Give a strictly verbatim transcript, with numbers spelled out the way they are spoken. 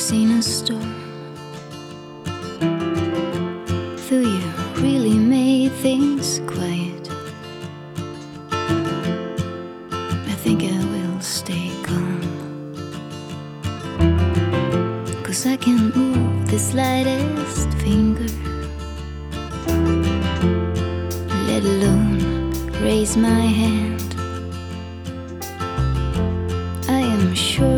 seen a storm. Though you really made things quiet, I think I will stay calm, 'cause I can't move the slightest finger, let alone raise my hand. I am sure